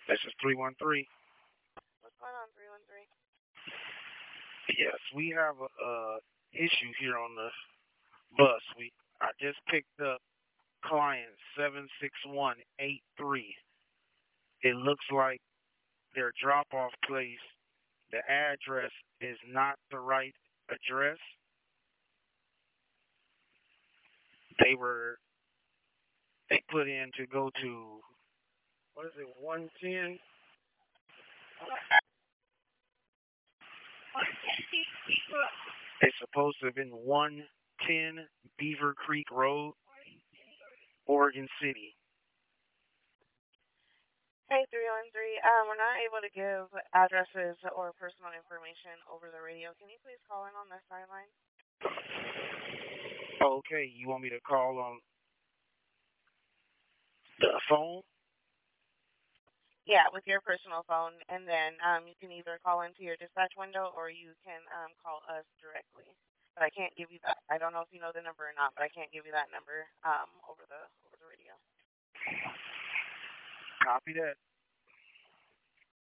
This is 313. What's going on, 313? Yes, we have a issue here on the bus. I just picked up client 76183. It looks like their drop-off place, the address is not the right address. They were they put in to go to, what is it, 110? It's supposed to have been 110 Beaver Creek Road, Oregon City. Hey, 313. We're not able to give addresses or personal information over the radio. Can you please call in on the sideline? Okay, you want me to call on the phone? Yeah, with your personal phone, and then you can either call into your dispatch window or you can call us directly. But I can't give you that. I don't know if you know the number or not, but I can't give you that number over the radio. Copy that.